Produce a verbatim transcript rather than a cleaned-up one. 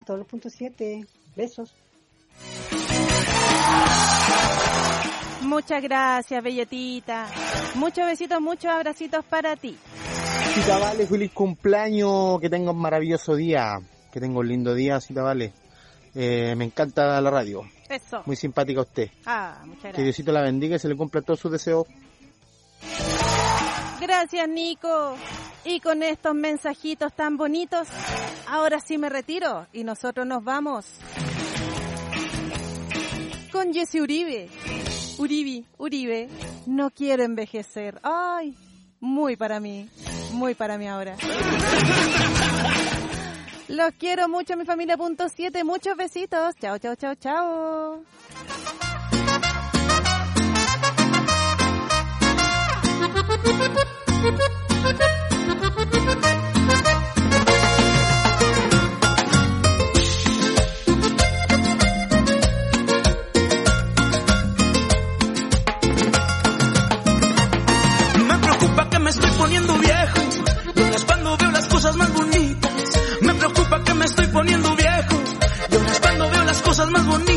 todos los puntos siete. Besos. Muchas gracias, belletita. Muchos besitos, muchos abracitos para ti. Cita Vale, feliz cumpleaños, que tenga un maravilloso día, que tenga un lindo día, Cita Vale. Eh, me encanta la radio. Eso. Muy simpática usted. Ah, muchas gracias. Que Diosito la bendiga y se le cumpla todos sus deseos. Gracias, Nico. Y con estos mensajitos tan bonitos, ahora sí me retiro y nosotros nos vamos con Jessy Uribe. Uribe, Uribe, no quiero envejecer. Ay, muy para mí, muy para mí ahora. Los quiero mucho, mi familia punto siete. Muchos besitos. Chao, chao, chao, chao. Me preocupa que me estoy poniendo viejo, y es cuando veo las cosas más bonitas. Me preocupa que me estoy poniendo viejo, y es cuando veo las cosas más bonitas.